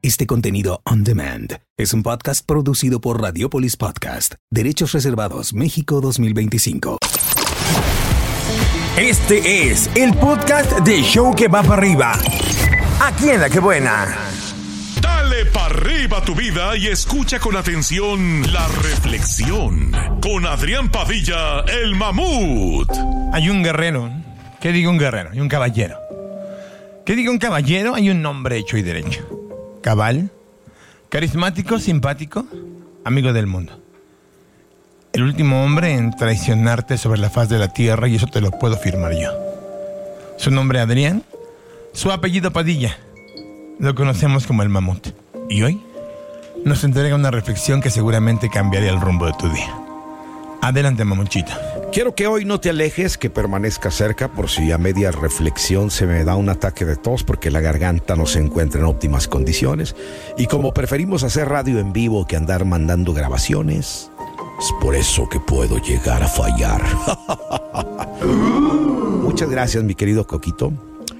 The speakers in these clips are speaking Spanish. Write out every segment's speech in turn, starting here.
Este contenido on demand es un podcast producido por Radiopolis Podcast. Derechos reservados México 2025. Este es el podcast de Show que va para arriba. Aquí en La Que Buena. Dale para arriba tu vida y escucha con atención la reflexión con Adrián Padilla, el mamut. Hay un guerrero. ¿Qué digo un guerrero? Y un caballero. ¿Qué digo un caballero? Hay un nombre hecho y derecho. Cabal, carismático, simpático, amigo del mundo. El último hombre en traicionarte sobre la faz de la tierra, y eso te lo puedo firmar yo. Su nombre Adrián, su apellido Padilla. Lo conocemos como el mamut. Y hoy nos entrega una reflexión que seguramente cambiaría el rumbo de tu día. Adelante, mamuchito. Quiero que hoy no te alejes, que permanezcas cerca por si a media reflexión se me da un ataque de tos porque la garganta no se encuentra en óptimas condiciones. Y como preferimos hacer radio en vivo que andar mandando grabaciones, es por eso que puedo llegar a fallar. Muchas gracias, mi querido Coquito.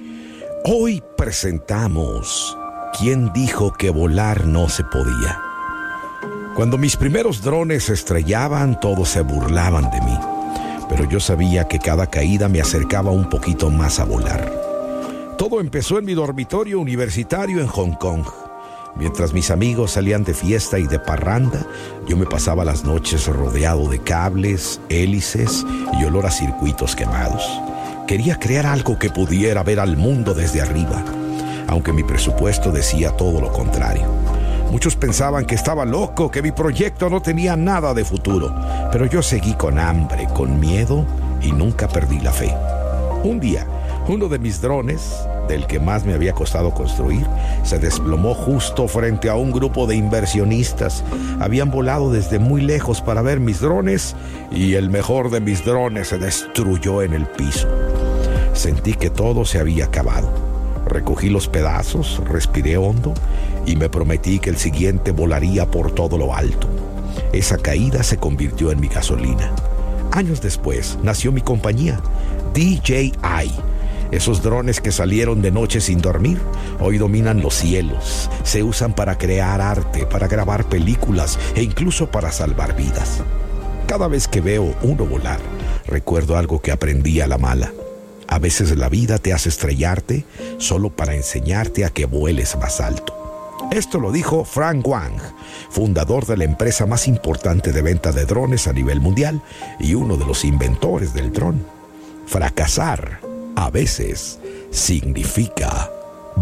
Hoy presentamos ¿Quién dijo que volar no se podía? Cuando mis primeros drones se estrellaban, todos se burlaban de mí. Pero yo sabía que cada caída me acercaba un poquito más a volar. Todo empezó en mi dormitorio universitario en Hong Kong. Mientras mis amigos salían de fiesta y de parranda, yo me pasaba las noches rodeado de cables, hélices y olor a circuitos quemados. Quería crear algo que pudiera ver al mundo desde arriba, aunque mi presupuesto decía todo lo contrario. Muchos pensaban que estaba loco, que mi proyecto no tenía nada de futuro, pero yo seguí con hambre, con miedo y nunca perdí la fe. Un día, uno de mis drones, del que más me había costado construir, se desplomó justo frente a un grupo de inversionistas. Habían volado desde muy lejos para ver mis drones y el mejor de mis drones se destruyó en el piso. Sentí que todo se había acabado. Recogí los pedazos, respiré hondo y me prometí que el siguiente volaría por todo lo alto. Esa caída se convirtió en mi gasolina. Años después nació mi compañía, DJI. Esos drones que salieron de noche sin dormir, hoy dominan los cielos. Se usan para crear arte, para grabar películas e incluso para salvar vidas. Cada vez que veo uno volar, recuerdo algo que aprendí a la mala. A veces la vida te hace estrellarte solo para enseñarte a que vueles más alto. Esto lo dijo Frank Wang, fundador de la empresa más importante de venta de drones a nivel mundial y uno de los inventores del dron. Fracasar a veces significa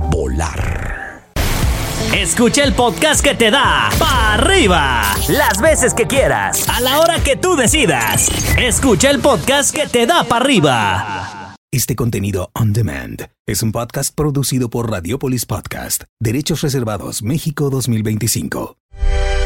volar. Escucha el podcast que te da para arriba las veces que quieras, a la hora que tú decidas. Escucha el podcast que te da para arriba. Este contenido on demand es un podcast producido por Radiopolis Podcast. Derechos reservados México 2025.